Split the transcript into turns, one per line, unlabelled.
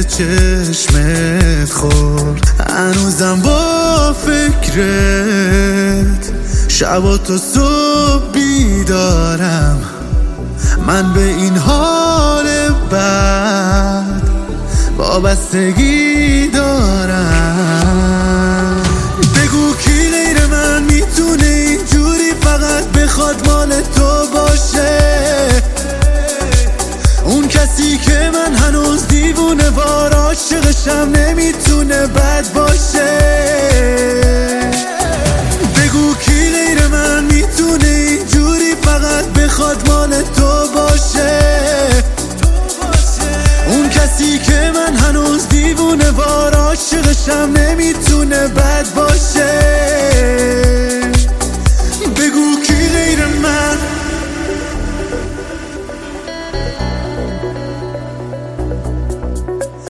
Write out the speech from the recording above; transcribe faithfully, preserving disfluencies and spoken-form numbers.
چشمت خورد، هنوزم با فکرت شب و تا صبح بیدارم. من به این حال بد وابستگی دارم. بگو کی غیر من میتونه اینجوری فقط بخواد مال تو باشه، اون کسی که من هنوز دیوونه وار عاشقشم نمیتونه بد باشه. بگو کی غیر من میتونه اینجوری فقط بخواد مال تو باشه، اون کسی که من هنوز دیوونه وار عاشقشم نمیتونه بد باشه. بگو کی